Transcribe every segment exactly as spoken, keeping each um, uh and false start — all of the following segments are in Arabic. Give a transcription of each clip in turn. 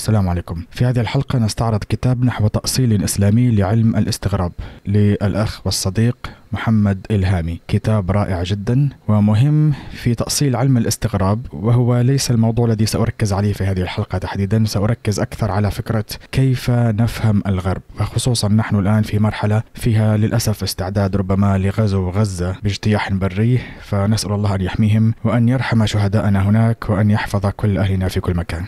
السلام عليكم. في هذه الحلقة نستعرض كتاب نحو تأصيل إسلامي لعلم الاستغراب للأخ والصديق محمد إلهامي. كتاب رائع جدا ومهم في تأصيل علم الاستغراب، وهو ليس الموضوع الذي سأركز عليه في هذه الحلقة تحديدا. سأركز أكثر على فكرة كيف نفهم الغرب، وخصوصا نحن الآن في مرحلة فيها للأسف استعداد ربما لغزو غزة باجتياح بري، فنسأل الله أن يحميهم وأن يرحم شهداءنا هناك وأن يحفظ كل أهلنا في كل مكان.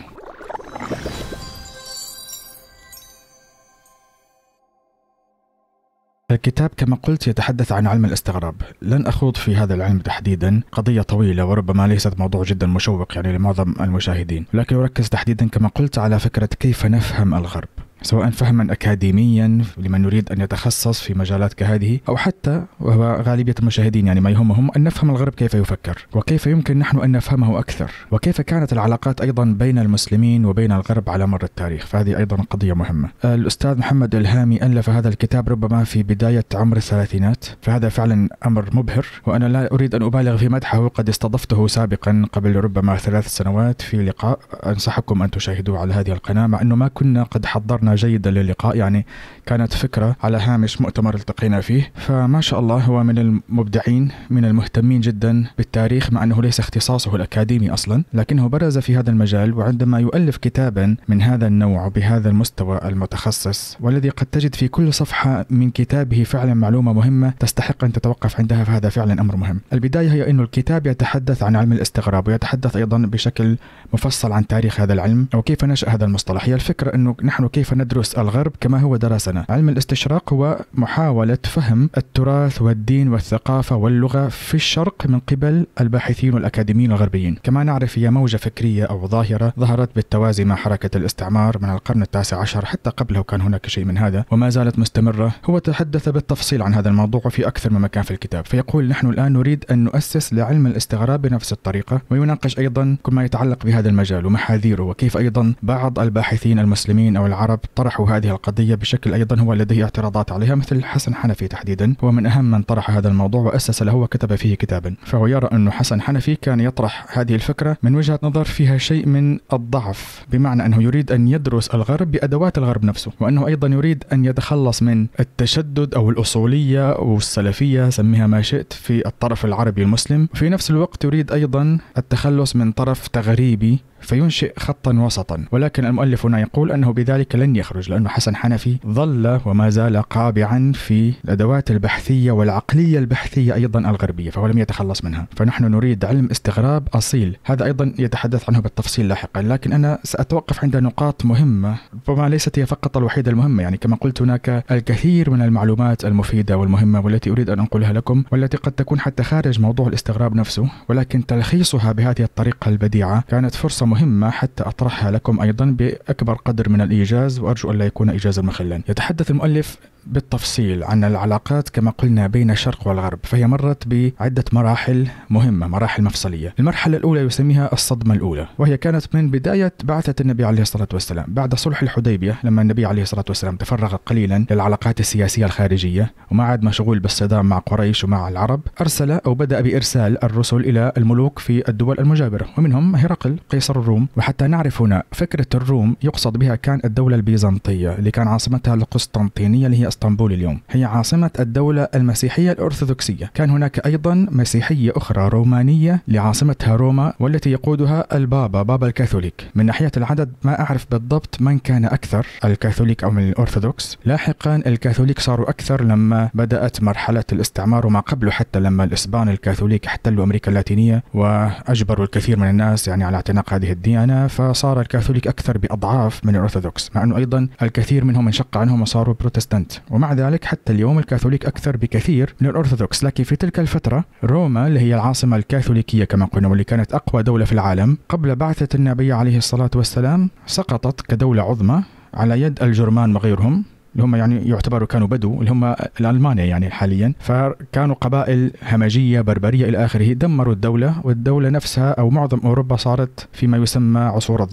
الكتاب كما قلت يتحدث عن علم الاستغراب. لن أخوض في هذا العلم تحديدا، قضية طويلة وربما ليست موضوع جدا مشوق يعني لمعظم المشاهدين، لكن أركز تحديدا كما قلت على فكرة كيف نفهم الغرب، سواء فهما أكاديميا لمن يريد أن يتخصص في مجالات كهذه، أو حتى وهو غالبية المشاهدين يعني ما يهمهم أن نفهم الغرب كيف يفكر وكيف يمكن نحن أن نفهمه أكثر، وكيف كانت العلاقات أيضا بين المسلمين وبين الغرب على مر التاريخ. فهذه أيضا قضية مهمة. الأستاذ محمد إلهامي ألف هذا الكتاب ربما في بداية عمر الثلاثينات، فهذا فعلا أمر مبهر، وأنا لا أريد أن أبالغ في مدحه. قد استضفته سابقا قبل ربما ثلاث سنوات في لقاء، أنصحكم أن تشاهدوه على هذه القناة، مع أنه ما كنا قد حضرنا جيدا للقاء، يعني كانت فكرة على هامش مؤتمر التقينا فيه. فما شاء الله هو من المبدعين، من المهتمين جدا بالتاريخ، مع أنه ليس اختصاصه الأكاديمي أصلا، لكنه برز في هذا المجال. وعندما يؤلف كتابا من هذا النوع بهذا المستوى المتخصص، والذي قد تجد في كل صفحة من كتابه فعلا معلومة مهمة تستحق أن تتوقف عندها، فهذا فعلا أمر مهم. البداية هي أن الكتاب يتحدث عن علم الاستغراب، ويتحدث أيضا بشكل مفصل عن تاريخ هذا العلم وكيف نشأ هذا المصطلح. هي الفكرة أنه نحن كيف ندرس الغرب كما هو درسنا. علم الاستشراق هو محاولة فهم التراث والدين والثقافة واللغة في الشرق من قبل الباحثين والأكاديميين الغربيين. كما نعرف هي موجة فكرية أو ظاهرة ظهرت بالتوازي مع حركة الاستعمار من القرن التاسع عشر، حتى قبله كان هناك شيء من هذا وما زالت مستمرة. هو تحدث بالتفصيل عن هذا الموضوع في أكثر من مكان في الكتاب. فيقول نحن الآن نريد أن نؤسس لعلم الاستغراب بنفس الطريقة، ويناقش أيضا كل ما يتعلق بهذا المجال ومحاذيره، وكيف أيضا بعض الباحثين المسلمين أو العرب طرحوا هذه القضية بشكل أيضا هو لديه اعتراضات عليها، مثل حسن حنفي تحديدا. هو من أهم من طرح هذا الموضوع وأسس له وكتب فيه كتابا. فهو يرى أن حسن حنفي كان يطرح هذه الفكرة من وجهة نظر فيها شيء من الضعف، بمعنى أنه يريد أن يدرس الغرب بأدوات الغرب نفسه، وأنه أيضا يريد أن يتخلص من التشدد أو الأصولية أو السلفية، سميها ما شئت، في الطرف العربي المسلم. في نفس الوقت يريد أيضا التخلص من طرف تغريبي فينشئ خطا وسطا. ولكن المؤلف هنا يقول أنه بذلك لن يخرج، لأنه حسن حنفي ظل وما زال قابعا في الأدوات البحثية والعقلية البحثية أيضا الغربية، فهو لم يتخلص منها. فنحن نريد علم استغراب أصيل. هذا أيضا يتحدث عنه بالتفصيل لاحقا، لكن أنا سأتوقف عند نقاط مهمة، ربما ليست هي فقط الوحيدة المهمة. يعني كما قلت هناك الكثير من المعلومات المفيدة والمهمة والتي أريد أن أنقلها لكم، والتي قد تكون حتى خارج موضوع الاستغراب نفسه، ولكن تلخيصها بهذه الطريقة البديعة كانت فرصة مهمة حتى أطرحها لكم أيضا بأكبر قدر من الإيجاز، وأرجو أن لا يكون إيجازا مخلا. يتحدث المؤلف بالتفصيل عن العلاقات كما قلنا بين الشرق والغرب، فهي مرت بعدة مراحل مهمة، مراحل مفصلية. المرحلة الأولى يسميها الصدمة الأولى، وهي كانت من بداية بعثة النبي عليه الصلاة والسلام بعد صلح الحديبية، لما النبي عليه الصلاة والسلام تفرغ قليلا للعلاقات السياسية الخارجية وما عاد مشغول بالصدام مع قريش ومع العرب، أرسل أو بدأ بإرسال الرسل إلى الملوك في الدول المجاورة، ومنهم هرقل قيصر الروم. وحتى نعرف هنا فكرة الروم يقصد بها كان الدولة البيزنطية اللي كان عاصمتها القسطنطينية اللي هي اسطنبول اليوم، هي عاصمة الدولة المسيحية الأرثوذكسية. كان هناك أيضا مسيحية أخرى رومانية لعاصمتها روما، والتي يقودها البابا بابا الكاثوليك. من ناحية العدد ما أعرف بالضبط من كان أكثر، الكاثوليك أو من الأرثوذكس. لاحقا الكاثوليك صاروا أكثر لما بدأت مرحلة الاستعمار، وما قبله حتى لما الإسبان الكاثوليك احتلوا أمريكا اللاتينية وأجبروا الكثير من الناس يعني على اعتناق هذه الديانة، فصار الكاثوليك أكثر بأضعاف من الأرثوذكس، مع أنه أيضا الكثير منهم انشق عنهم وصاروا بروتستانت. ومع ذلك حتى اليوم الكاثوليك أكثر بكثير من الأرثوذكس. لكن في تلك الفترة روما اللي هي العاصمة الكاثوليكية كما قلنا، واللي كانت أقوى دولة في العالم قبل بعثة النبي عليه الصلاة والسلام، سقطت كدولة عظمى على يد الجرمان وغيرهم، اللي هم يعني يعتبروا كانوا بدو، اللي هم الألمانيا يعني حاليا. فكانوا قبائل همجية بربرية إلى آخره، دمروا الدولة، والدولة نفسها أو معظم أوروبا صارت فيما يسمى عصور الظلام.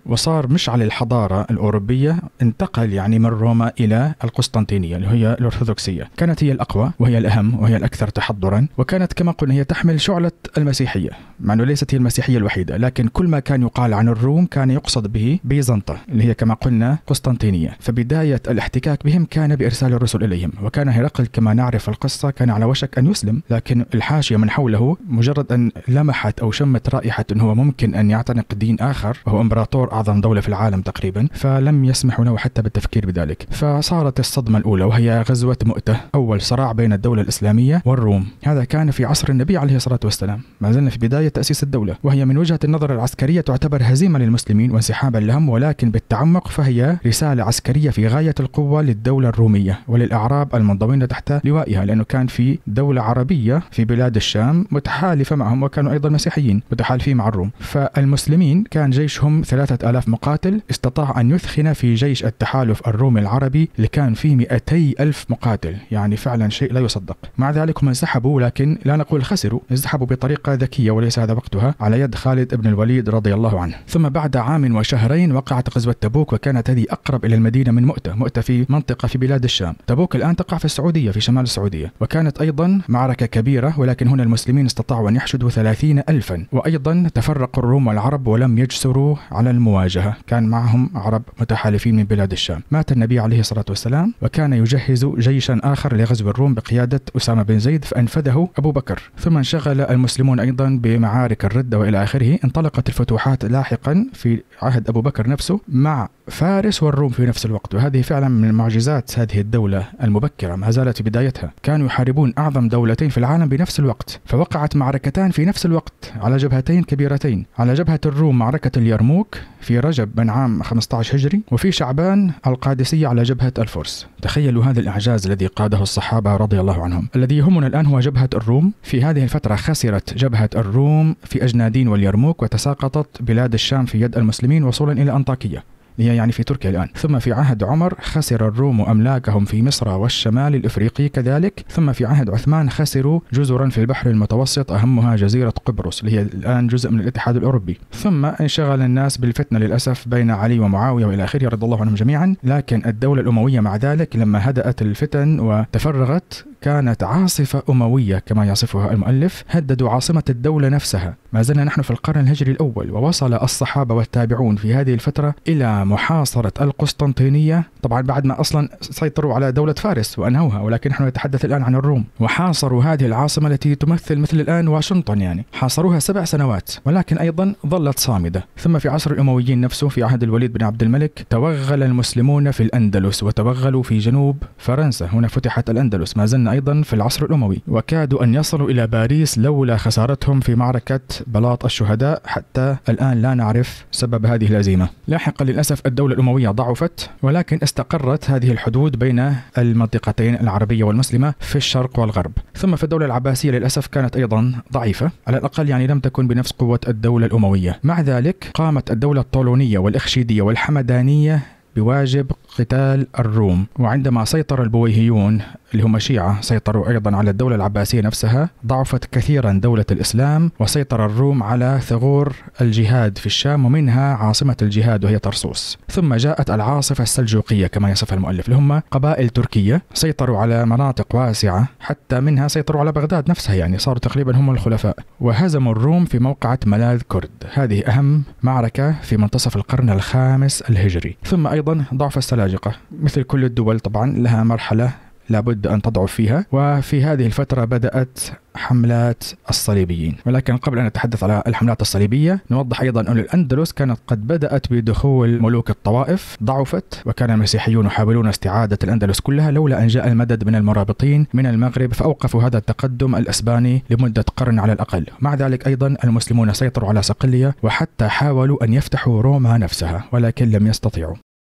وصار مشعل الحضارة الأوروبية انتقل يعني من روما إلى القسطنطينية اللي هي الأرثوذكسية. كانت هي الأقوى وهي الأهم وهي الأكثر تحضرا، وكانت كما قلنا هي تحمل شعلة المسيحية، مع أنه ليست هي المسيحية الوحيدة، لكن كل ما كان يقال عن الروم كان يقصد به بيزنطة اللي هي كما قلنا قسطنطينية. فبداية الاحتكاك بهم كان بإرسال الرسل إليهم، وكان هرقل كما نعرف القصة كان على وشك أن يسلم، لكن الحاشية من حوله مجرد أن لمحت أو شمت رائحة أنه هو ممكن أن يعتنق دين آخر وهو إمبراطور أعظم دولة في العالم تقريبا، فلم يسمحوا له حتى بالتفكير بذلك. فصارت الصدمة الأولى وهي غزوة مؤتة، أول صراع بين الدولة الإسلامية والروم. هذا كان في عصر النبي عليه الصلاة والسلام، ما زلنا في بداية تأسيس الدولة، وهي من وجهة النظر العسكرية تعتبر هزيمة للمسلمين وانسحابا لهم، ولكن بالتعمق فهي رسالة عسكرية في غاية القوة للدولة الرومية وللأعراب المنضوين تحت لوائها، لأنه كان في دولة عربية في بلاد الشام متحالفة معهم، وكانوا أيضا مسيحيين متحالفين مع الروم. فالمسلمين كان جيشهم ثلاثة آلاف مقاتل، استطاع أن يثخن في جيش التحالف الرومي العربي اللي كان فيه مئتي ألف مقاتل، يعني فعلا شيء لا يصدق. مع ذلك هم انسحبوا، لكن لا نقول خسروا، انسحبوا بطريقة ذكية وليس هذا وقتها، على يد خالد بن الوليد رضي الله عنه. ثم بعد عام وشهرين وقعت غزوة تبوك، وكانت هذه أقرب إلى المدينة من مؤتة. مؤتة في منطقة في بلاد الشام، تبوك الآن تقع في السعودية في شمال السعودية، وكانت أيضا معركة كبيرة، ولكن هنا المسلمين استطاعوا أن يحشدوا ثلاثين ألفا. وأيضا تفرقوا الروم والعرب ولم يجسروا على المواجهة، كان معهم عرب متحالفين من بلاد الشام. مات النبي عليه الصلاة والسلام وكان يجهز جيشا آخر لغزو الروم بقيادة أسامة بن زيد، فأنفذه أبو بكر. ثم انشغل المسلمون أيضا بمعارك الردة وإلى آخره. انطلقت الفتوحات لاحقا في عهد أبو بكر نفسه مع فارس والروم في نفس الوقت، وهذه فعلا من معجزات هذه الدولة المبكرة، ما زالت في بدايتها. كانوا يحاربون أعظم دولتين في العالم بنفس الوقت، فوقعت معركتان في نفس الوقت على جبهتين كبيرتين. على جبهة الروم معركة اليرموك في رجب من عام خمسة عشر هجري، وفي شعبان القادسية على جبهة الفرس. تخيلوا هذا الإعجاز الذي قاده الصحابة رضي الله عنهم. الذي يهمنا الآن هو جبهة الروم. في هذه الفترة خسرت جبهة الروم في أجنادين واليرموك، وتساقطت بلاد الشام في يد المسلمين وصولا إلى أنطاكية، هي يعني في تركيا الآن. ثم في عهد عمر خسر الروم أملاكهم في مصر والشمال الإفريقي كذلك. ثم في عهد عثمان خسروا جزرا في البحر المتوسط، أهمها جزيرة قبرص اللي هي الآن جزء من الاتحاد الأوروبي. ثم انشغل الناس بالفتنة للأسف بين علي ومعاوية وإلى آخره رضي الله عنهم جميعا. لكن الدولة الأموية مع ذلك لما هدأت الفتن وتفرغت كانت عاصفة أموية كما يصفها المؤلف، هددوا عاصمة الدولة نفسها. ما زلنا نحن في القرن الهجري الأول، ووصل الصحابة والتابعون في هذه الفترة إلى محاصرة القسطنطينية، طبعا بعد ما أصلا سيطروا على دولة فارس وأنهوها، ولكن نحن نتحدث الآن عن الروم. وحاصروا هذه العاصمة التي تمثل مثل الآن واشنطن، يعني حاصروها سبع سنوات، ولكن أيضا ظلت صامدة. ثم في عصر الأمويين نفسه في عهد الوليد بن عبد الملك توغل المسلمون في الأندلس وتوغلوا في جنوب فرنسا، هنا فتحت الأندلس. ما زلنا أيضا في العصر الأموي، وكادوا أن يصلوا إلى باريس لولا خسارتهم في معركة بلاط الشهداء. حتى الآن لا نعرف سبب هذه الهزيمة. لاحقا للأسف الدولة الأموية ضعفت، ولكن استقرت هذه الحدود بين المنطقتين العربية والمسلمة في الشرق والغرب. ثم في الدولة العباسية للأسف كانت أيضا ضعيفة، على الأقل يعني لم تكن بنفس قوة الدولة الأموية. مع ذلك قامت الدولة الطولونية والإخشيدية والحمدانية بواجب قتال الروم. وعندما سيطر البويهيون اللي هم شيعة سيطروا أيضا على الدولة العباسية نفسها، ضعفت كثيرا دولة الإسلام، وسيطر الروم على ثغور الجهاد في الشام، ومنها عاصمة الجهاد وهي طرسوس. ثم جاءت العاصفة السلجوقية كما يصفها المؤلف، اللي هم قبائل تركية سيطروا على مناطق واسعة، حتى منها سيطروا على بغداد نفسها، يعني صاروا تقريبا هم الخلفاء. وهزموا الروم في موقعة ملاذ كرد، هذه أهم معركة في منتصف القرن الخامس الهجري. ثم أيضا ضعف السلاجقة، مثل كل الدول طبعا لها مرحلة لابد أن تضعف فيها، وفي هذه الفترة بدأت حملات الصليبيين. ولكن قبل أن نتحدث على الحملات الصليبية نوضح أيضا أن الأندلس كانت قد بدأت بدخول ملوك الطوائف، ضعفت، وكان المسيحيون يحاولون استعادة الأندلس كلها لولا أن جاء المدد من المرابطين من المغرب، فأوقفوا هذا التقدم الأسباني لمدة قرن على الأقل. مع ذلك أيضا المسلمون سيطروا على صقلية، وحتى حاولوا أن يفتحوا روما نفسها ولكن لم يستطيعوا.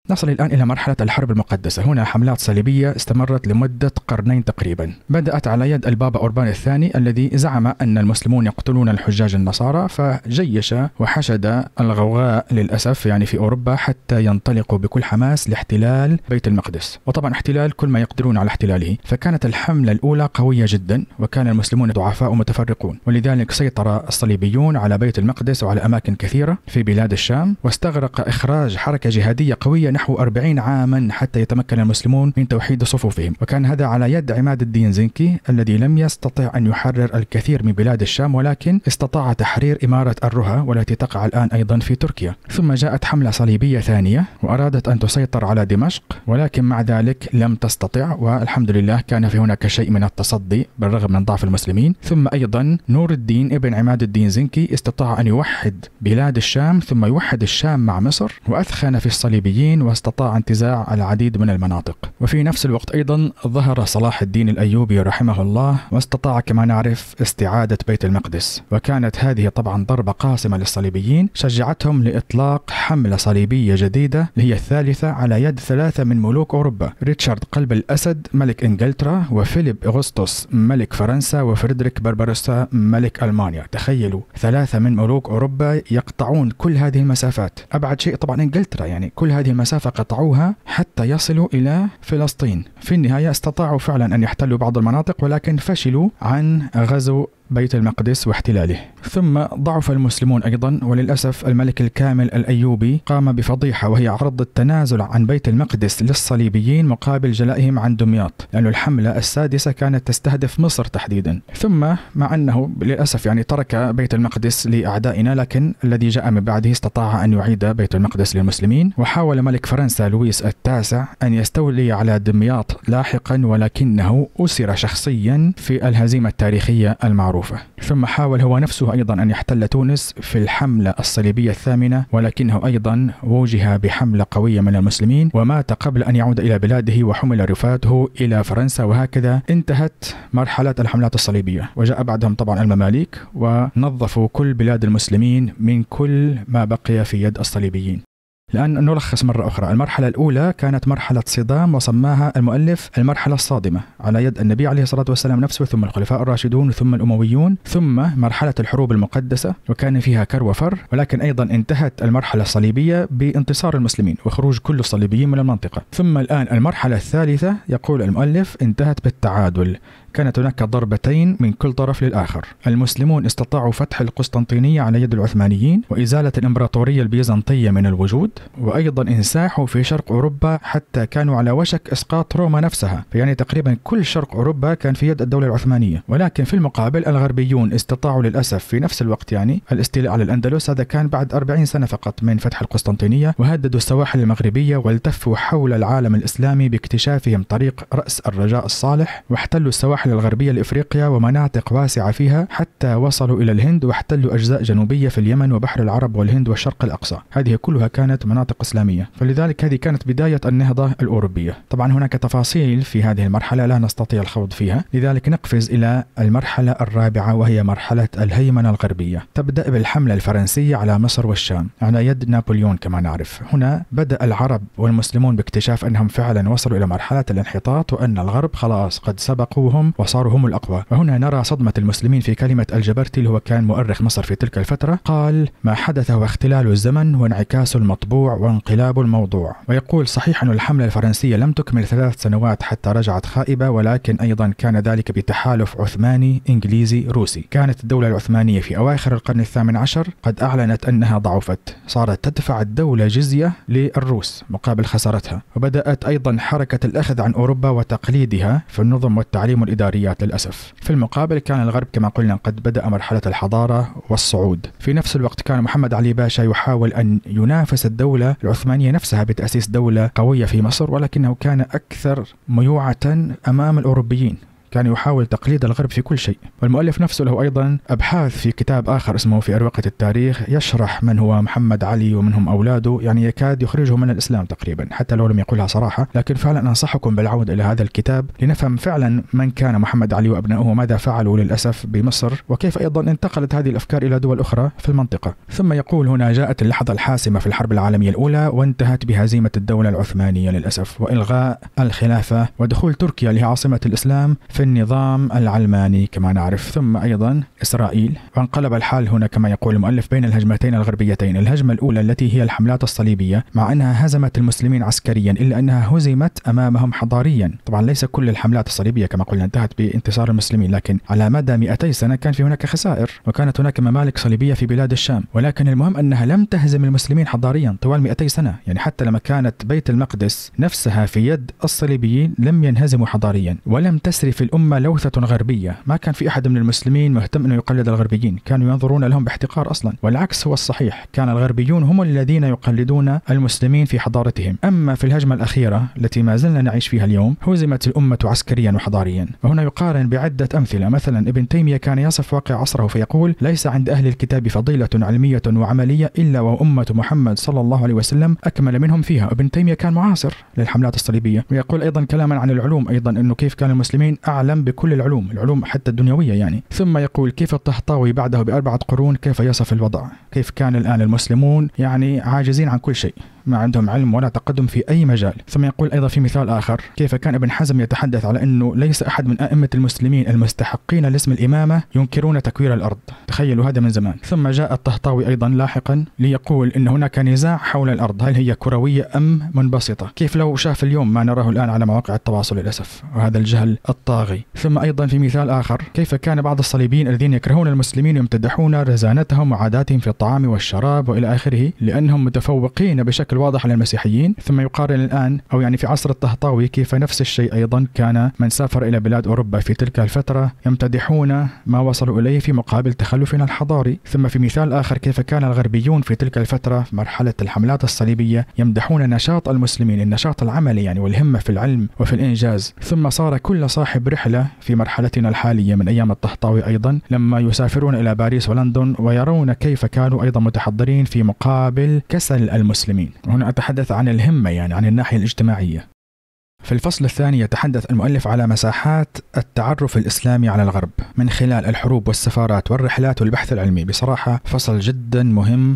نصل الآن إلى مرحلة الحرب المقدسة. هنا حملات صليبية استمرت لمدة قرنين تقريبا، بدأت على يد البابا أوربان الثاني الذي زعم أن المسلمون يقتلون الحجاج النصارى، فجيش وحشد الغوغاء للأسف يعني في أوروبا حتى ينطلقوا بكل حماس لاحتلال بيت المقدس، وطبعا احتلال كل ما يقدرون على احتلاله. فكانت الحملة الأولى قوية جدا، وكان المسلمون ضعفاء متفرقون، ولذلك سيطر الصليبيون على بيت المقدس وعلى أماكن كثيرة في بلاد الشام، واستغرق إخراج حركة جهادية قوية نحو أربعين عاما حتى يتمكن المسلمون من توحيد صفوفهم. وكان هذا على يد عماد الدين زنكي الذي لم يستطع أن يحرر الكثير من بلاد الشام، ولكن استطاع تحرير إمارة الرها والتي تقع الآن أيضا في تركيا. ثم جاءت حملة صليبية ثانية وأرادت أن تسيطر على دمشق، ولكن مع ذلك لم تستطع، والحمد لله كان في هناك شيء من التصدي بالرغم من ضعف المسلمين. ثم أيضا نور الدين ابن عماد الدين زنكي استطاع أن يوحد بلاد الشام، ثم يوحد الشام مع مصر، وأثخن في الصليبيين واستطاع انتزاع العديد من المناطق. وفي نفس الوقت أيضا ظهر صلاح الدين الأيوبي رحمه الله، واستطاع كما نعرف استعادة بيت المقدس. وكانت هذه طبعا ضربة قاسمة للصليبيين، شجعتهم لإطلاق حملة صليبية جديدة اللي هي الثالثة على يد ثلاثة من ملوك أوروبا: ريتشارد قلب الأسد ملك إنجلترا، وفيليب أغسطس ملك فرنسا، وفريدريك بربروسا ملك ألمانيا. تخيلوا ثلاثة من ملوك أوروبا يقطعون كل هذه المسافات. أبعد شيء طبعا إنجلترا، يعني كل هذه المسافة قطعوها حتى يصلوا إلى فلسطين. في النهاية استطاعوا فعلا أن يحتلوا بعض المناطق، ولكن فشلوا عن غزو بيت المقدس واحتلاله. ثم ضعف المسلمون أيضا، وللأسف الملك الكامل الأيوبي قام بفضيحة، وهي عرض التنازل عن بيت المقدس للصليبيين مقابل جلائهم عن دمياط، لأن الحملة السادسة كانت تستهدف مصر تحديدا. ثم مع أنه للأسف يعني ترك بيت المقدس لأعدائنا، لكن الذي جاء من بعده استطاع أن يعيد بيت المقدس للمسلمين. وحاول ملك فرنسا لويس التاسع أن يستولي على دمياط لاحقا، ولكنه أسر شخصيا في الهزيمة التاريخية المعروفة. ثم حاول هو نفسه أيضا أن يحتل تونس في الحملة الصليبية الثامنة، ولكنه أيضا وجه بحملة قوية من المسلمين ومات قبل أن يعود إلى بلاده، وحمل رفاته إلى فرنسا. وهكذا انتهت مرحلة الحملات الصليبية، وجاء بعدهم طبعا المماليك ونظفوا كل بلاد المسلمين من كل ما بقي في يد الصليبيين. الآن نلخص مرة أخرى. المرحلة الأولى كانت مرحلة صدام، وسماها المؤلف المرحلة الصادمة، على يد النبي عليه الصلاة والسلام نفسه، ثم الخلفاء الراشدون، ثم الأمويون، ثم مرحلة الحروب المقدسة وكان فيها كر وفر. ولكن أيضا انتهت المرحلة الصليبية بانتصار المسلمين وخروج كل الصليبيين من المنطقة. ثم الآن المرحلة الثالثة يقول المؤلف انتهت بالتعادل، كانت هناك ضربتين من كل طرف للآخر. المسلمون استطاعوا فتح القسطنطينية على يد العثمانيين وإزالة الإمبراطورية البيزنطية من الوجود، وأيضا انساحوا في شرق أوروبا حتى كانوا على وشك إسقاط روما نفسها، يعني تقريبا كل شرق أوروبا كان في يد الدولة العثمانية. ولكن في المقابل الغربيون استطاعوا للأسف في نفس الوقت يعني الاستيلاء على الأندلس، هذا كان بعد أربعين سنة فقط من فتح القسطنطينية، وهددوا السواحل المغربية والتفوا حول العالم الإسلامي باكتشافهم طريق رأس الرجاء الصالح، واحتلوا السواحل الغربية لإفريقيا ومناطق واسعة فيها حتى وصلوا إلى الهند، واحتلوا أجزاء جنوبية في اليمن وبحر العرب والهند والشرق الأقصى. هذه كلها كانت مناطق إسلامية، فلذلك هذه كانت بداية النهضة الأوروبية. طبعا هناك تفاصيل في هذه المرحلة لا نستطيع الخوض فيها، لذلك نقفز إلى المرحلة الرابعة وهي مرحلة الهيمنة الغربية. تبدأ بالحملة الفرنسية على مصر والشام على يد نابليون كما نعرف. هنا بدأ العرب والمسلمون باكتشاف أنهم فعلا وصلوا إلى مرحلة الانحطاط، وأن الغرب خلاص قد سبقوهم وصاروا هم الأقوى. وهنا نرى صدمة المسلمين في كلمة الجبرتي اللي هو كان مؤرخ مصر في تلك الفترة، قال: ما حدث هو اختلال الزمن وانعكاس المطبوع وانقلاب الموضوع. ويقول: صحيح أن الحملة الفرنسية لم تكمل ثلاث سنوات حتى رجعت خائبة، ولكن أيضا كان ذلك بتحالف عثماني إنجليزي روسي. كانت الدولة العثمانية في أواخر القرن الثامن عشر قد أعلنت أنها ضعفت، صارت تدفع الدولة جزية للروس مقابل خسارتها، وبدأت أيضا حركة الأخذ عن أوروبا وتقليدها في النظم والتعليم والإداريات للأسف. في المقابل كان الغرب كما قلنا قد بدأ مرحلة الحضارة والصعود. في نفس الوقت كان محمد علي باشا يحاول أن ينافس الدولة العثمانية نفسها بتأسيس دولة قوية في مصر، ولكنه كان أكثر ميوعة أمام الأوروبيين، كان يحاول تقليد الغرب في كل شيء. والمؤلف نفسه له أيضا أبحاث في كتاب آخر اسمه في أروقة التاريخ يشرح من هو محمد علي ومنهم أولاده، يعني يكاد يخرجه من الإسلام تقريبا حتى لو لم يقولها صراحة. لكن فعلا أنصحكم بالعودة إلى هذا الكتاب لنفهم فعلا من كان محمد علي وأبنائه وماذا فعلوا للأسف بمصر، وكيف أيضا انتقلت هذه الأفكار إلى دول أخرى في المنطقة. ثم يقول هنا: جاءت اللحظة الحاسمة في الحرب العالمية الأولى وانتهت بهزيمة الدولة العثمانية للأسف وإلغاء الخلافة ودخول تركيا اللي هي عاصمة الإسلام في النظام العلماني كما نعرف، ثم أيضا إسرائيل. وانقلب الحال هنا كما يقول المؤلف بين الهجمتين الغربيتين. الهجمة الأولى التي هي الحملات الصليبية، مع أنها هزمت المسلمين عسكريا إلا أنها هزمت أمامهم حضاريا. طبعا ليس كل الحملات الصليبية كما قلنا انتهت بانتصار المسلمين، لكن على مدى مئتي سنة كان في هناك خسائر وكانت هناك ممالك صليبية في بلاد الشام، ولكن المهم أنها لم تهزم المسلمين حضاريا طوال مئتي سنة. يعني حتى لما كانت بيت المقدس نفسها في يد الصليبيين لم ينهزموا حضاريا، ولم تسري في الأمة لوثة غربية. ما كان في أحد من المسلمين مهتم أنه يقلد الغربيين، كانوا ينظرون لهم باحتقار أصلا، والعكس هو الصحيح، كان الغربيون هم الذين يقلدون المسلمين في حضارتهم. أما في الهجمة الأخيرة التي ما زلنا نعيش فيها اليوم هزمت الأمة عسكريا وحضاريا. وهنا يقارن بعدة أمثلة. مثلا ابن تيمية كان يصف واقع عصره فيقول: ليس عند أهل الكتاب فضيلة علمية وعملية إلا وأمة محمد صلى الله عليه وسلم أكمل منهم فيها. ابن تيمية كان معاصر للحملات الصليبية. ويقول أيضا كلاما عن العلوم أيضا أنه كيف كان المسلمين أعلم بكل العلوم العلوم حتى الدنيوية يعني. ثم يقول كيف الطهطاوي بعده بأربعة قرون كيف يصف الوضع، كيف كان الآن المسلمون يعني عاجزين عن كل شيء، ما عندهم علم ولا تقدم في أي مجال. ثم يقول أيضا في مثال آخر كيف كان ابن حزم يتحدث على أنه ليس أحد من أئمة المسلمين المستحقين لاسم الإمامة ينكرون تكوير الأرض. تخيلوا هذا من زمان. ثم جاء الطهطاوي أيضا لاحقا ليقول إن هناك نزاع حول الأرض، هل هي كروية أم منبسطة؟ كيف لو شاف اليوم ما نراه الآن على مواقع التواصل للأسف، وهذا الجهل الطاغي. ثم أيضا في مثال آخر كيف كان بعض الصليبيين الذين يكرهون المسلمين يمتدحون رزانتهم وعاداتهم في الطعام والشراب وإلى آخره لأنهم متفوقين بشكل واضح على المسيحيين. ثم يقارن الآن أو يعني في عصر الطهطاوي كيف نفس الشيء أيضا كان من سافر إلى بلاد أوروبا في تلك الفترة يمتدحون ما وصلوا إليه في مقابل تخلفنا الحضاري. ثم في مثال آخر كيف كان الغربيون في تلك الفترة في مرحلة الحملات الصليبية يمدحون نشاط المسلمين، النشاط العملي يعني والهمة في العلم وفي الإنجاز. ثم صار كل صاحب رحلة في مرحلتنا الحالية من أيام الطهطاوي أيضا لما يسافرون إلى باريس ولندن ويرون كيف كانوا أيضا متحضرين في مقابل كسل المسلمين. وهنا أتحدث عن الهمة يعني عن الناحية الاجتماعية. في الفصل الثاني يتحدث المؤلف على مساحات التعرف الإسلامي على الغرب من خلال الحروب والسفارات والرحلات والبحث العلمي. بصراحة فصل جدا مهم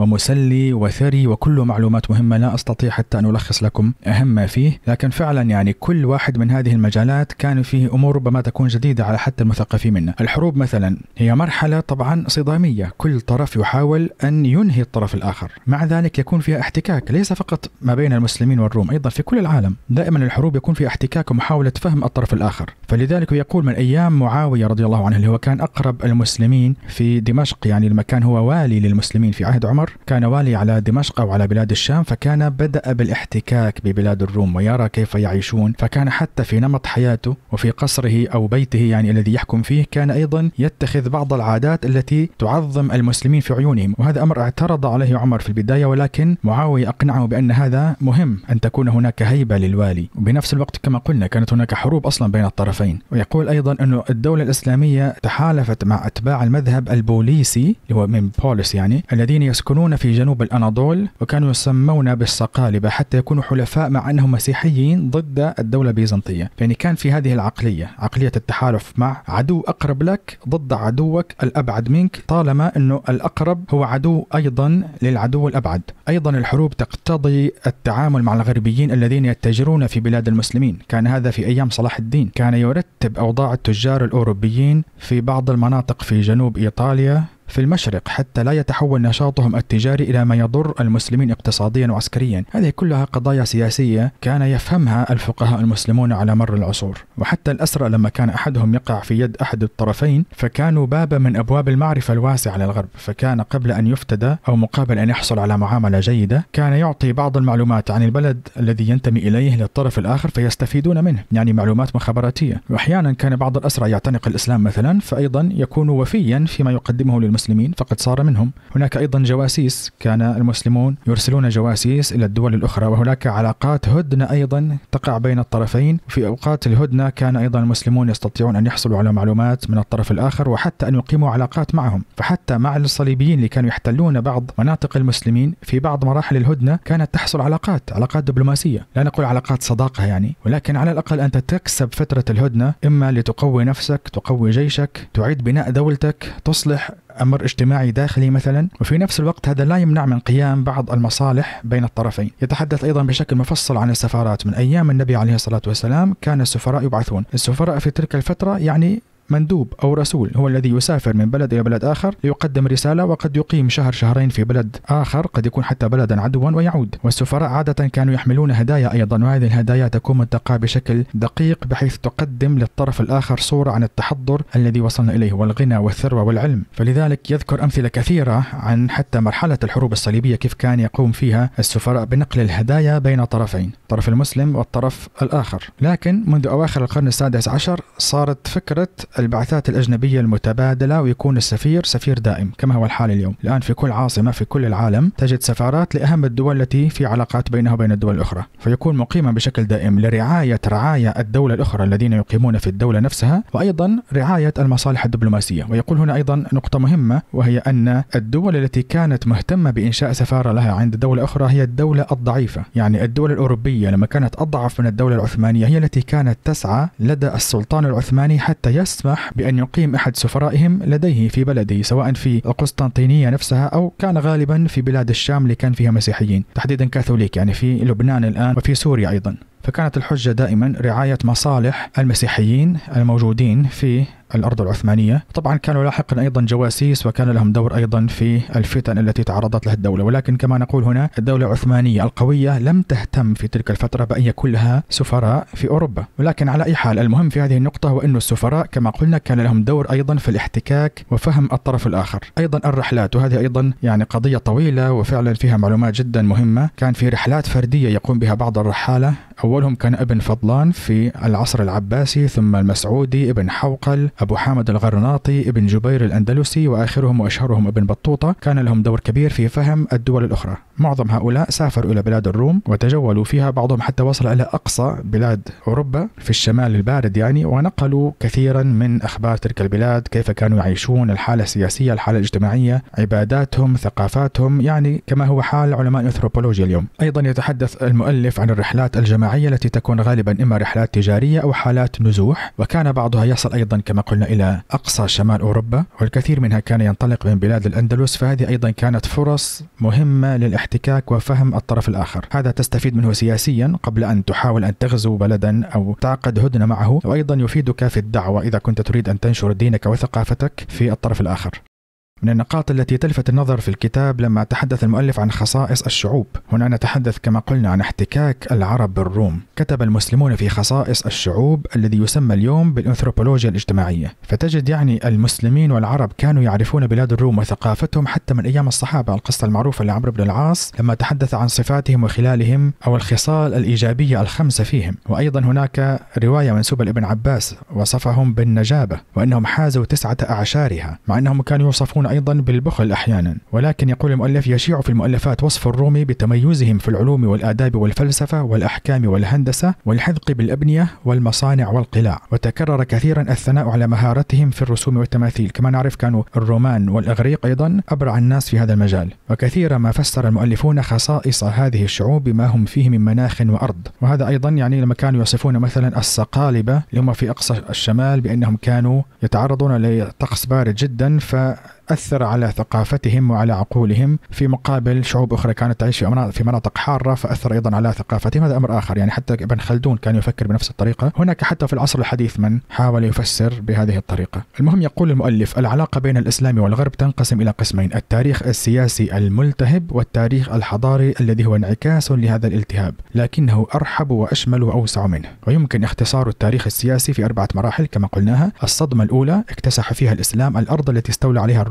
ومسلي وثري وكله معلومات مهمة، لا أستطيع حتى أن ألخص لكم أهم ما فيه، لكن فعلا يعني كل واحد من هذه المجالات كان فيه أمور ربما تكون جديدة على حتى المثقفين منا. الحروب مثلا هي مرحلة طبعا صدامية، كل طرف يحاول أن ينهي الطرف الآخر، مع ذلك يكون فيها احتكاك ليس فقط ما بين المسلمين والروم، أيضا في كل العالم دائما الحروب يكون فيها احتكاك ومحاولة فهم الطرف الآخر. فلذلك يقول من أيام معاوية رضي الله عنه اللي هو كان أقرب المسلمين في دمشق، يعني لما كان هو والي للمسلمين في عهد عمر كان والي على دمشق أو على بلاد الشام، فكان بدأ بالاحتكاك ببلاد الروم ويرى كيف يعيشون. فكان حتى في نمط حياته وفي قصره أو بيته يعني الذي يحكم فيه كان أيضا يتخذ بعض العادات التي تعظم المسلمين في عيونهم، وهذا أمر اعترض عليه عمر في البداية، ولكن معاوية أقنعه بأن هذا مهم أن تكون هناك هيبة للوالي. وبنفس الوقت كما قلنا كانت هناك حروب أصلا بين الطرفين. ويقول أيضا أنه الدولة الإسلامية تحالفت مع أتباع المذهب البوليسي اللي هو من بولس يعني الذين يسكنون في جنوب الأناضول وكانوا يسمون بالصقالبة حتى يكونوا حلفاء مع أنهم مسيحيين ضد الدولة البيزنطية. يعني كان في هذه العقلية، عقلية التحالف مع عدو أقرب لك ضد عدوك الأبعد منك، طالما أنه الأقرب هو عدو أيضا للعدو الأبعد. أيضا الحروب تقتضي التعامل مع الغربيين الذين يتجرون في بلاد المسلمين. كان هذا في أيام صلاح الدين، كان يرتب أوضاع التجار الأوروبيين في بعض المناطق في جنوب إيطاليا في المشرق حتى لا يتحول نشاطهم التجاري إلى ما يضر المسلمين اقتصاديا وعسكريا. هذه كلها قضايا سياسية كان يفهمها الفقهاء المسلمون على مر العصور. وحتى الأسرى لما كان أحدهم يقع في يد أحد الطرفين فكانوا بابا من أبواب المعرفة الواسعة للغرب، فكان قبل أن يفتدى أو مقابل أن يحصل على معاملة جيدة كان يعطي بعض المعلومات عن البلد الذي ينتمي إليه للطرف الآخر فيستفيدون منه، يعني معلومات مخابراتية. وأحيانا كان بعض الأسرى يعتنق الإسلام مثلا فأيضا يكون وفيا فيما يقدمه للمسلمين المسلمين فقد صار منهم. هناك أيضا جواسيس، كان المسلمون يرسلون جواسيس إلى الدول الأخرى، وهناك علاقات هدنة أيضا تقع بين الطرفين. في أوقات الهدنة كان أيضا المسلمون يستطيعون أن يحصلوا على معلومات من الطرف الآخر وحتى أن يقيموا علاقات معهم. فحتى مع الصليبيين اللي كانوا يحتلون بعض مناطق المسلمين في بعض مراحل الهدنة كانت تحصل علاقات علاقات دبلوماسية، لا نقول علاقات صداقة يعني، ولكن على الأقل أنت تكسب فترة الهدنة إما لتقوي نفسك، تقوي جيشك، تعيد بناء دولتك، تصلح أمر اجتماعي داخلي مثلا، وفي نفس الوقت هذا لا يمنع من قيام بعض المصالح بين الطرفين. يتحدث أيضا بشكل مفصل عن السفارات. من أيام النبي عليه الصلاة والسلام كان السفراء يبعثون. السفراء في تلك الفترة يعني مندوب أو رسول هو الذي يسافر من بلد إلى بلد آخر ليقدم رسالة، وقد يقيم شهر شهرين في بلد آخر، قد يكون حتى بلدا عدوا ويعود. والسفراء عادة كانوا يحملون هدايا أيضا، وهذه الهدايا تكون منتقاة بشكل دقيق بحيث تقدم للطرف الآخر صورة عن التحضر الذي وصلنا إليه والغنى والثروة والعلم. فلذلك يذكر أمثلة كثيرة عن حتى مرحلة الحروب الصليبية كيف كان يقوم فيها السفراء بنقل الهدايا بين طرفين، الطرف المسلم والطرف الآخر. لكن منذ أواخر القرن السادس عشر صارت فكرة البعثات الأجنبية المتبادلة، ويكون السفير سفير دائم كما هو الحال اليوم. الآن في كل عاصمة في كل العالم تجد سفارات لأهم الدول التي في علاقات بينها وبين الدول الأخرى، فيكون مقيما بشكل دائم لرعاية رعاية الدولة الأخرى الذين يقيمون في الدولة نفسها، وأيضا رعاية المصالح الدبلوماسية. ويقول هنا أيضا نقطة مهمة، وهي أن الدول التي كانت مهتمة بإنشاء سفارة لها عند دولة أخرى هي الدولة الضعيفة. يعني الدول الأوروبية لما كانت أضعف من الدولة العثمانية هي التي كانت تسعى لدى السلطان العثماني حتى يسمح بأن يقيم أحد سفرائهم لديه في بلده، سواء في القسطنطينية نفسها أو كان غالبا في بلاد الشام اللي كان فيها مسيحيين تحديدا كاثوليك، يعني في لبنان الآن وفي سوريا أيضا. فكانت الحجة دائما رعاية مصالح المسيحيين الموجودين في الأرض العثمانية. طبعا كانوا لاحقا أيضا جواسيس، وكان لهم دور أيضا في الفتن التي تعرضت لها الدولة. ولكن كما نقول هنا الدولة العثمانية القوية لم تهتم في تلك الفترة بأن يكون لها سفراء في أوروبا. ولكن على أي حال المهم في هذه النقطة هو أن السفراء كما قلنا كان لهم دور أيضا في الاحتكاك وفهم الطرف الآخر. أيضا الرحلات، وهذه أيضا يعني قضية طويلة وفعلا فيها معلومات جدا مهمة. كان في رحلات فردية يقوم بها بعض الرحالة، أولهم كان ابن فضلان في العصر العباسي، ثم المسعودي، ابن حوقل، أبو حامد الغرناطي، ابن جبير الأندلسي، وآخرهم وأشهرهم ابن بطوطة. كان لهم دور كبير في فهم الدول الأخرى. معظم هؤلاء سافروا إلى بلاد الروم وتجولوا فيها، بعضهم حتى وصل إلى أقصى بلاد أوروبا في الشمال البارد يعني، ونقلوا كثيرا من أخبار تلك البلاد، كيف كانوا يعيشون، الحالة السياسية، الحالة الاجتماعية، عباداتهم، ثقافاتهم، يعني كما هو حال علماء الأنثروبولوجيا اليوم. أيضا يتحدث المؤلف عن الرحلات الجماعية التي تكون غالبا إما رحلات تجارية أو حالات نزوح، وكان بعضها يصل أيضا كما قلنا إلى أقصى شمال أوروبا، والكثير منها كان ينطلق من بلاد الأندلس. فهذه أيضا كانت فرص مهمة للاحتكاك وفهم الطرف الآخر. هذا تستفيد منه سياسيا قبل أن تحاول أن تغزو بلدا أو تعقد هدنة معه، وأيضا يفيدك في الدعوة إذا كنت تريد أن تنشر دينك وثقافتك في الطرف الآخر. من النقاط التي تلفت النظر في الكتاب لما تحدث المؤلف عن خصائص الشعوب. هنا نتحدث كما قلنا عن احتكاك العرب بالروم. كتب المسلمون في خصائص الشعوب الذي يسمى اليوم بالأنثروبولوجيا الاجتماعية. فتجد يعني المسلمين والعرب كانوا يعرفون بلاد الروم وثقافتهم حتى من أيام الصحابة. القصة المعروفة لعمرو بن العاص لما تحدث عن صفاتهم وخلالهم أو الخصال الإيجابية الخمسة فيهم. وأيضا هناك رواية منسوبة لابن عباس وصفهم بالنجابة وأنهم حازوا تسعة أعشارها، مع أنهم كانوا يوصفون أيضا بالبخل أحيانا. ولكن يقول المؤلف يشيع في المؤلفات وصف الروم بتميزهم في العلوم والآداب والفلسفة والأحكام والهندسة والحذق بالأبنية والمصانع والقلاع. وتكرر كثيرا الثناء على مهارتهم في الرسوم والتماثيل. كما نعرف كانوا الرومان والإغريق أيضا أبرع الناس في هذا المجال. وكثيرا ما فسر المؤلفون خصائص هذه الشعوب بما هم فيه من مناخ وأرض. وهذا أيضا يعني لما كانوا يصفون مثلا الصقالبة اللي هم في أقصى الشمال بأنهم كانوا يتعرضون لطقس بارد جدا، ف أثر على ثقافتهم وعلى عقولهم، في مقابل شعوب أخرى كانت تعيش في مناطق حارة فأثر أيضا على ثقافتهم. هذا أمر آخر، يعني حتى ابن خلدون كان يفكر بنفس الطريقة. هناك حتى في العصر الحديث من حاول يفسر بهذه الطريقة. المهم يقول المؤلف العلاقة بين الإسلام والغرب تنقسم إلى قسمين: التاريخ السياسي الملتهب والتاريخ الحضاري الذي هو انعكاس لهذا الالتهاب، لكنه أرحب وأشمل وأوسع منه. ويمكن اختصار التاريخ السياسي في أربعة مراحل كما قلناها. الصدمة الأولى اكتسح فيها الإسلام الأرض التي استولى عليها الروم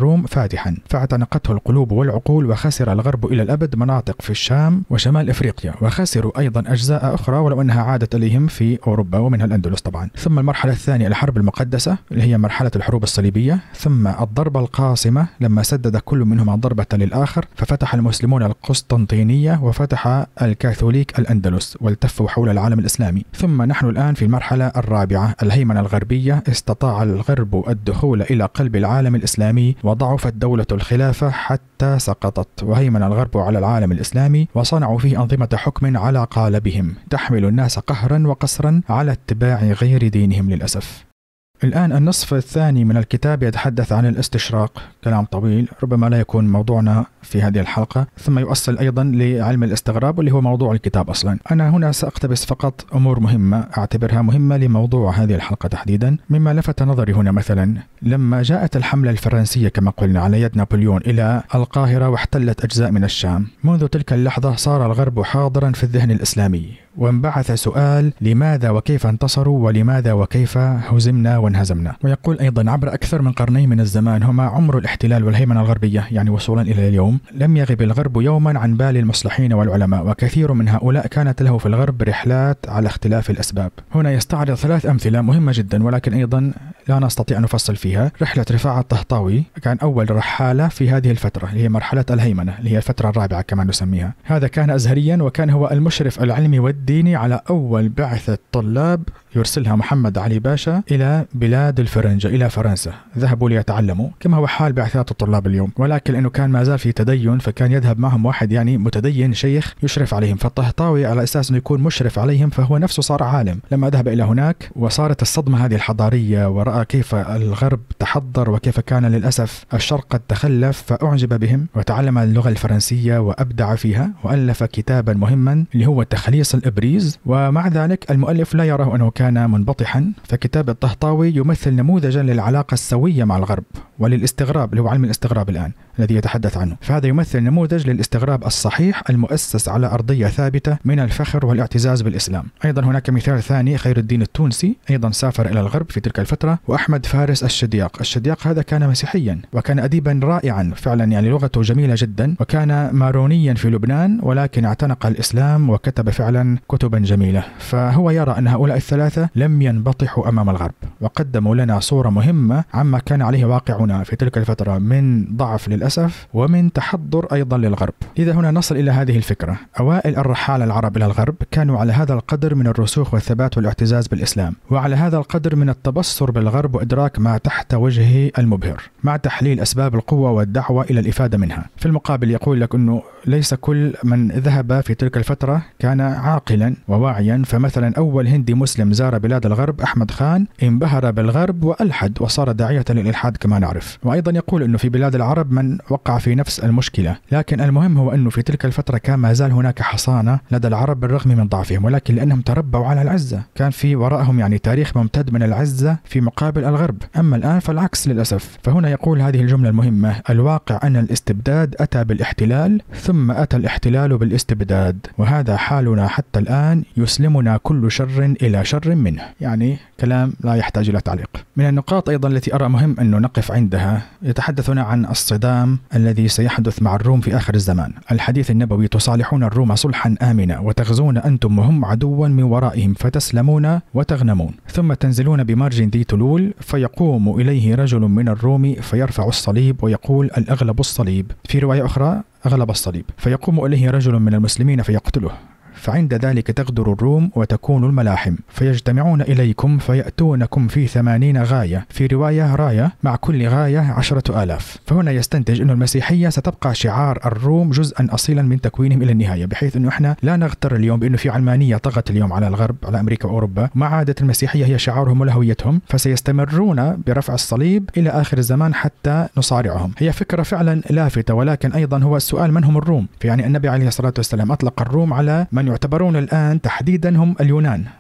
الروم فاتحا، فاعتنقته القلوب والعقول، وخسر الغرب إلى الأبد مناطق في الشام وشمال إفريقيا، وخسروا أيضا أجزاء أخرى ولو أنها عادت إليهم في أوروبا ومنها الأندلس طبعا. ثم المرحلة الثانية الحرب المقدسة اللي هي مرحلة الحروب الصليبية، ثم الضربة القاصمة لما سدد كل منهما ضربة للآخر، ففتح المسلمون القسطنطينية وفتح الكاثوليك الأندلس والتفوا حول العالم الإسلامي. ثم نحن الآن في المرحلة الرابعة الهيمنة الغربية، استطاع الغرب الدخول إلى قلب العالم الإسلامي وضعفت دولة الخلافة حتى سقطت، وهيمن الغرب على العالم الإسلامي وصنعوا فيه أنظمة حكم على قالبهم تحمل الناس قهرا وقسرا على اتباع غير دينهم للأسف. الآن النصف الثاني من الكتاب يتحدث عن الاستشراق، كلام طويل ربما لا يكون موضوعنا في هذه الحلقة، ثم يؤصل أيضا لعلم الاستغراب واللي هو موضوع الكتاب أصلا. أنا هنا سأقتبس فقط أمور مهمة أعتبرها مهمة لموضوع هذه الحلقة تحديدا. مما لفت نظري هنا مثلا لما جاءت الحملة الفرنسية كما قلنا على يد نابليون إلى القاهرة واحتلت أجزاء من الشام، منذ تلك اللحظة صار الغرب حاضرا في الذهن الإسلامي، وانبعث سؤال لماذا وكيف انتصروا ولماذا وكيف هزمنا وانهزمنا. ويقول أيضا عبر أكثر من قرنين من الزمان هما عمر الاحتلال والهيمنة الغربية يعني وصولا إلى اليوم، لم يغب الغرب يوما عن بال المصلحين والعلماء، وكثير من هؤلاء كانت له في الغرب رحلات على اختلاف الأسباب. هنا يستعرض ثلاث أمثلة مهمة جدا ولكن أيضا لا نستطيع أن نفصل فيها. رحلة رفاعة الطهطاوي كان أول رحالة في هذه الفترة اللي هي مرحلة الهيمنة اللي هي الفترة الرابعة كما نسميها. هذا كان أزهريا وكان هو المشرف العلمي والديني على أول بعثة طلاب يرسلها محمد علي باشا إلى بلاد الفرنجة إلى فرنسا، ذهبوا ليتعلموا كما هو حال بعثات الطلاب اليوم، ولكن لأنه كان ما زال في تدين فكان يذهب معهم واحد يعني متدين شيخ يشرف عليهم، فالطهطاوي على أساس أنه يكون مشرف عليهم فهو نفسه صار عالم. لما ذهب إلى هناك وصارت الصدمة هذه الحضارية ورأى كيف الغرب تحضر وكيف كان للأسف الشرق قد تخلف، فأعجب بهم وتعلم اللغة الفرنسية وأبدع فيها وألف كتابا مهما اللي هو تخليص الإبريز. ومع ذلك المؤلف لا يراه أنه كان منبطحا، فكتاب الطهطاوي يمثل نموذجا للعلاقة السوية مع الغرب وللاستغراب اللي هو علم الاستغراب الآن الذي يتحدث عنه، فهذا يمثل نموذج للاستغراب الصحيح المؤسس على أرضية ثابتة من الفخر والاعتزاز بالإسلام. أيضا هناك مثال ثاني خير الدين التونسي أيضا سافر إلى الغرب في تلك الفترة، وأحمد فارس الشدياق. الشدياق هذا كان مسيحيا وكان أديبا رائعا فعلا يعني لغته جميلة جدا، وكان مارونيا في لبنان ولكن اعتنق الإسلام وكتب فعلا كتبا جميلة. فهو يرى أن هؤلاء الثلاثة لم ينبطحوا أمام الغرب وقدموا لنا صورة مهمة عما كان عليه واقعنا في تلك الفترة من ضعف للأسف ومن تحضر أيضا للغرب. إذا هنا نصل إلى هذه الفكرة، أوائل الرحالة العرب إلى الغرب كانوا على هذا القدر من الرسوخ والثبات والاعتزاز بالإسلام، وعلى هذا القدر من التبصر بالغرب وإدراك ما تحت وجهه المبهر مع تحليل أسباب القوة والدعوة إلى الإفادة منها. في المقابل يقول لك أنه ليس كل من ذهب في تلك الفترة كان عاقلا وواعيا، فمثلا أول هندي مسلم زار بلاد الغرب أحمد خان انبهر بالغرب وألحد وصار داعية للإلحاد كما نعرف. وأيضا يقول أنه في بلاد العرب من وقع في نفس المشكلة، لكن المهم هو أنه في تلك الفترة كان ما زال هناك حصانة لدى العرب بالرغم من ضعفهم، ولكن لأنهم تربوا على العزة كان في وراءهم يعني تاريخ ممتد من العزة في مقابل الغرب. أما الآن فالعكس للأسف. فهنا يقول هذه الجملة المهمة: الواقع أن الاستبداد أتى بالاحتلال ثم أتى الاحتلال بالاستبداد، وهذا حالنا حتى الآن يسلمنا كل شر إلى شر منه. يعني كلام لا يحتاج إلى تعليق. من النقاط أيضا التي أرى مهم أنه نقف عندها، يتحدث هنا عن الصدام الذي سيحدث مع الروم في آخر الزمان. الحديث النبوي: تصالحون الروم صلحا آمنا وتغزون أنتم وهم عدوا من ورائهم فتسلمون وتغنمون، ثم تنزلون بمرج ذي تلول فيقوم إليه رجل من الروم فيرفع الصليب ويقول: الأغلب الصليب. في رواية أخرى: أغلب الصليب. فيقوم إليه رجل من المسلمين فيقتله، فعند ذلك تغدر الروم وتكون الملاحم، فيجتمعون إليكم فيأتونكم في ثمانين غاية، في رواية راية، مع كل غاية عشرة آلاف. فهنا يستنتج أن المسيحية ستبقى شعار الروم جزءا أصيلا من تكوينهم إلى النهاية، بحيث أنه إحنا لا نغتر اليوم بأنه في علمانية طغت اليوم على الغرب على أمريكا وأوروبا، ما عادت المسيحية هي شعارهم ولهويتهم، فسيستمرون برفع الصليب إلى آخر الزمان حتى نصارعهم. هي فكرة فعلا لافتة، ولكن أيضا هو السؤال: من هم الروم؟ فيعني النبي عليه الصلاة والسلام أطلق الروم على من يعتبرون الآن تحديدا هم اليونان،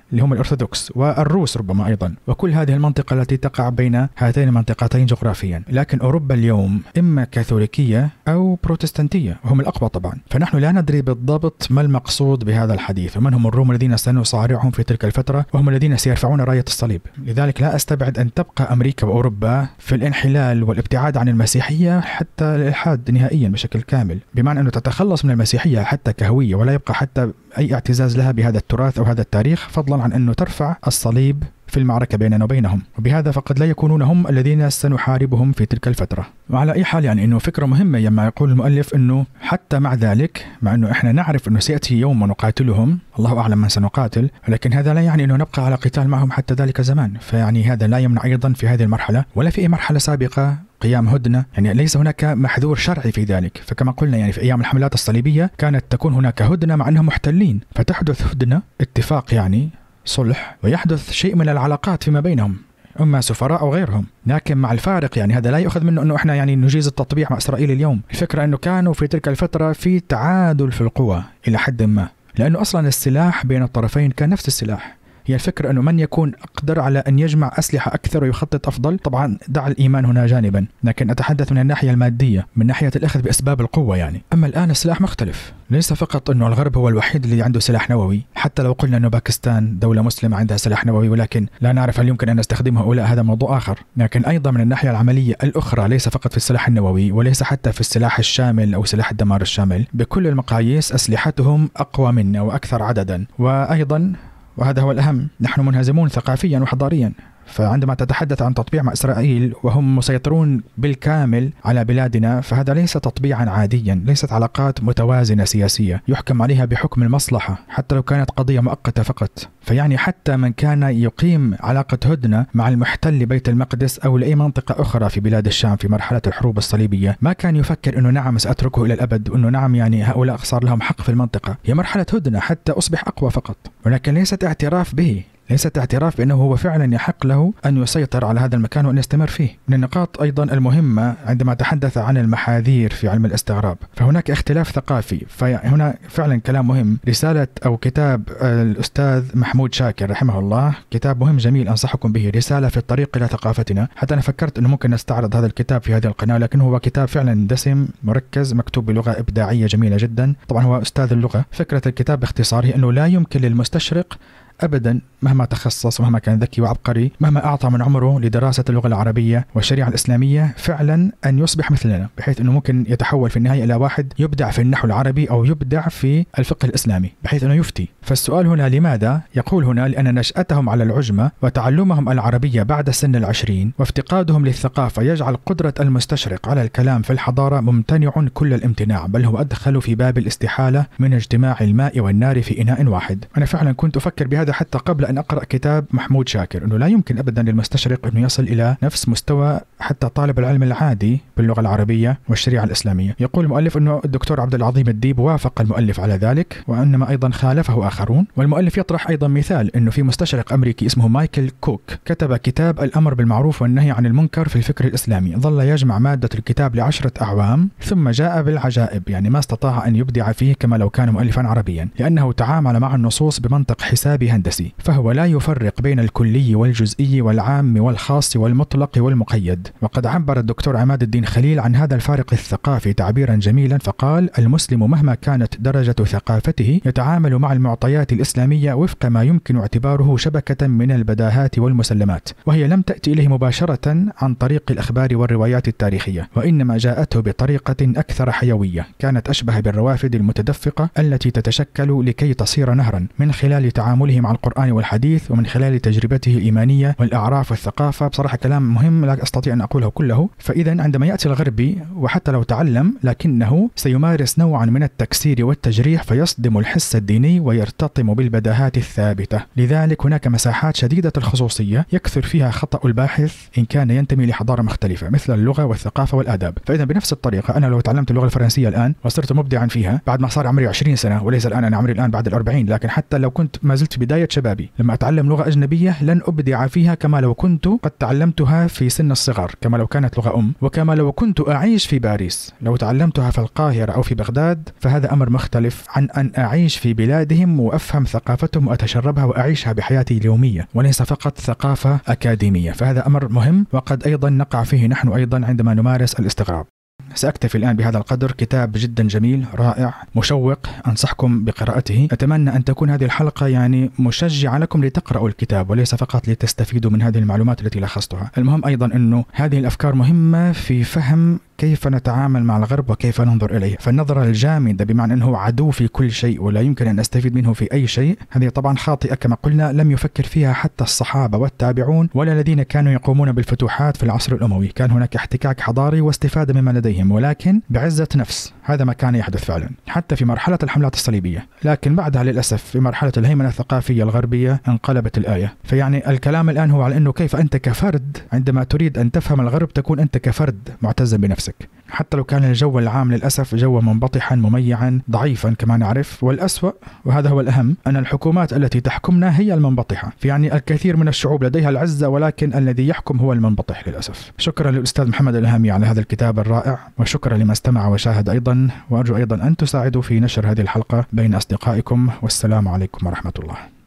اللي هم الأرثوذكس والروس ربما أيضا، وكل هذه المنطقة التي تقع بين هاتين المنطقتين جغرافيا. لكن أوروبا اليوم إما كاثوليكية أو بروتستانتية، وهم الأقوى طبعا. فنحن لا ندري بالضبط ما المقصود بهذا الحديث، ومن هم الروم الذين سنصارعهم في تلك الفترة، وهم الذين سيرفعون راية الصليب. لذلك لا أستبعد أن تبقى أمريكا وأوروبا في الانحلال والابتعاد عن المسيحية حتى الإلحاد نهائيا بشكل كامل، بمعنى أنه تتخلص من المسيحية حتى كهوية، ولا يبقى حتى أي اعتزاز لها بهذا التراث أو هذا التاريخ، فضلا عن أنه ترفع الصليب في المعركة بيننا وبينهم، وبهذا فقد لا يكونون هم الذين سنحاربهم في تلك الفترة. وعلى أي حال يعني أنه فكرة مهمة لما يقول المؤلف أنه حتى مع ذلك، مع أنه إحنا نعرف أنه سيأتي يوم ونقاتلهم، الله أعلم من سنقاتل، ولكن هذا لا يعني أنه نبقى على قتال معهم حتى ذلك الزمان. فيعني هذا لا يمنع أيضا في هذه المرحلة ولا في أي مرحلة سابقة قيام هدنة، يعني ليس هناك محذور شرعي في ذلك. فكما قلنا يعني في أيام الحملات الصليبية كانت تكون هناك هدنة مع أنهم محتلين، فتحدث هدنة اتفاق يعني صلح، ويحدث شيء من العلاقات فيما بينهم، إما سفراء أو غيرهم. لكن مع الفارق يعني هذا لا يؤخذ منه أنه إحنا يعني نجيز التطبيع مع إسرائيل اليوم. الفكرة أنه كانوا في تلك الفترة في تعادل في القوى إلى حد ما، لأنه أصلا السلاح بين الطرفين كان نفس السلاح. هي الفكرة أنه من يكون أقدر على أن يجمع أسلحة أكثر ويخطط أفضل. طبعا دع الإيمان هنا جانبا، لكن أتحدث من الناحية المادية، من ناحية الأخذ بأسباب القوة يعني. أما الآن السلاح مختلف، ليس فقط أنه الغرب هو الوحيد اللي عنده سلاح نووي، حتى لو قلنا أنه باكستان دولة مسلمة عندها سلاح نووي، ولكن لا نعرف هل يمكن أن نستخدمه أو لا، هذا موضوع آخر. لكن أيضا من الناحية العملية الأخرى، ليس فقط في السلاح النووي، وليس حتى في السلاح الشامل أو سلاح الدمار الشامل، بكل المقاييس أسلحتهم أقوى منا وأكثر عددا. وأيضا وهذا هو الأهم، نحن منهزمون ثقافيا وحضاريا. فعندما تتحدث عن تطبيع مع إسرائيل وهم مسيطرون بالكامل على بلادنا، فهذا ليس تطبيعا عاديا، ليست علاقات متوازنة سياسية يحكم عليها بحكم المصلحة، حتى لو كانت قضية مؤقتة فقط. فيعني حتى من كان يقيم علاقة هدنة مع المحتل بيت المقدس أو لأي منطقة أخرى في بلاد الشام في مرحلة الحروب الصليبية، ما كان يفكر أنه نعم سأتركه إلى الأبد، وأنه نعم يعني هؤلاء صار لهم حق في المنطقة. هي مرحلة هدنة حتى أصبح أقوى فقط، ولكن ليست اعتراف به، ليست اعتراف بأنه هو فعلا يحق له أن يسيطر على هذا المكان وأن يستمر فيه. من النقاط أيضا المهمة عندما تحدث عن المحاذير في علم الاستغراب، فهناك اختلاف ثقافي. فهنا فعلا كلام مهم. رسالة أو كتاب الأستاذ محمود شاكر رحمه الله، كتاب مهم جميل أنصحكم به، رسالة في الطريق إلى ثقافتنا. حتى أنا فكرت أنه ممكن نستعرض هذا الكتاب في هذه القناة، لكن هو كتاب فعلا دسم مركز، مكتوب بلغة إبداعية جميلة جدا. طبعا هو أستاذ اللغة. فكرة الكتاب باختصار هي أنه لا يمكن للمستشرق أبدا مهما تخصص ومهما كان ذكي وعبقري، مهما أعطى من عمره لدراسة اللغة العربية والشريعة الإسلامية، فعلا أن يصبح مثلنا، بحيث أنه ممكن يتحول في النهاية إلى واحد يبدع في النحو العربي أو يبدع في الفقه الإسلامي، بحيث أنه يفتي. فالسؤال هنا لماذا؟ يقول هنا لأن نشأتهم على العجمة وتعلمهم العربية بعد سن العشرين وافتقادهم للثقافة يجعل قدرة المستشرق على الكلام في الحضارة ممتنع كل الامتناع، بل هو أدخل في باب الاستحالة من اجتماع الماء والنار في إناء واحد. أنا فعلا كنت أفكر بهذا حتى قبل أن أقرأ كتاب محمود شاكر، أنه لا يمكن أبدا للمستشرق أنه يصل إلى نفس مستوى حتى طالب العلم العادي باللغة العربية والشريعة الإسلامية. يقول المؤلف أنه الدكتور عبد العظيم الديب وافق المؤلف على ذلك، وإنما أيضا خالفه آخرون. والمؤلف يطرح أيضا مثال، أنه في مستشرق أمريكي اسمه مايكل كوك كتب كتاب الأمر بالمعروف والنهي عن المنكر في الفكر الإسلامي، ظل يجمع مادة الكتاب لعشرة أعوام ثم جاء بالعجائب، يعني ما استطاع أن يبدع فيه كما لو كان مؤلفا عربيا، لأنه تعامل مع النصوص بمنطق حسابي هندسي، فهو لا يفرق بين الكلي والجزئي والعام والخاص والمطلق والمقيد. وقد عبر الدكتور عماد الدين خليل عن هذا الفارق الثقافي تعبيرا جميلا، فقال: المسلم مهما كانت درجة ثقافته يتعامل مع المعطيات الإسلامية وفق ما يمكن اعتباره شبكة من البداهات والمسلمات، وهي لم تأتي إليه مباشرة عن طريق الأخبار والروايات التاريخية، وإنما جاءته بطريقة أكثر حيوية كانت أشبه بالروافد المتدفقة التي تتشكل لكي تصير نهرا من خلال تعامله مع القرآن والحديث ومن خلال تجربته الإيمانية والأعراف والثقافة. بصراحة كلام مهم لا أستطيع أن أقوله كله. فإذا عندما يأتي الغربي وحتى لو تعلم لكنه سيمارس نوعا من التكسير والتجريح، فيصدم الحس الديني ويرتطم بالبداهات الثابتة. لذلك هناك مساحات شديدة الخصوصية يكثر فيها خطأ الباحث إن كان ينتمي لحضارة مختلفة مثل اللغة والثقافة والآداب. فإذا بنفس الطريقة أنا لو تعلمت اللغة الفرنسية الآن وصرت مبدعا فيها بعد ما صار عمري عشرين سنة، وليس الآن أنا عمري الآن بعد الأربعين، لكن حتى لو كنت ما زلت في بداية بداية شبابي. لما أتعلم لغة أجنبية لن أبدع فيها كما لو كنت قد تعلمتها في سن الصغر، كما لو كانت لغة أم، وكما لو كنت أعيش في باريس. لو تعلمتها في القاهرة أو في بغداد فهذا أمر مختلف عن أن أعيش في بلادهم وأفهم ثقافتهم وأتشربها وأعيشها بحياتي اليومية، وليس فقط ثقافة أكاديمية. فهذا أمر مهم وقد أيضا نقع فيه نحن أيضا عندما نمارس الاستغراب. سأكتفي الآن بهذا القدر. كتاب جدا جميل رائع مشوق، أنصحكم بقراءته. أتمنى أن تكون هذه الحلقة يعني مشجعة لكم لتقرأوا الكتاب وليس فقط لتستفيدوا من هذه المعلومات التي لخصتها. المهم أيضا أنه هذه الأفكار مهمة في فهم كيف نتعامل مع الغرب وكيف ننظر إليه. فالنظرة الجامدة بمعنى أنه عدو في كل شيء ولا يمكن أن أستفيد منه في أي شيء، هذه طبعا خاطئة كما قلنا، لم يفكر فيها حتى الصحابة والتابعون ولا الذين كانوا يقومون بالفتوحات في العصر الأموي. كان هناك احتكاك حضاري واستفادة مما لديهم، ولكن بعزة نفس. هذا ما كان يحدث فعلا حتى في مرحلة الحملات الصليبية، لكن بعدها للأسف في مرحلة الهيمنة الثقافية الغربية انقلبت الآية. فيعني الكلام الآن هو على أنه كيف أنت كفرد عندما تريد أن تفهم الغرب تكون أنت كفرد معتزا بنفسك، حتى لو كان الجو العام للأسف جو منبطحا مميعا ضعيفا كما نعرف. والأسوأ وهذا هو الأهم أن الحكومات التي تحكمنا هي المنبطحة. يعني الكثير من الشعوب لديها العزة ولكن الذي يحكم هو المنبطح للأسف. شكرا للأستاذ محمد الإلهامي على هذا الكتاب الرائع، وشكرا لما استمع وشاهد أيضا، وأرجو أيضا أن تساعدوا في نشر هذه الحلقة بين أصدقائكم. والسلام عليكم ورحمة الله.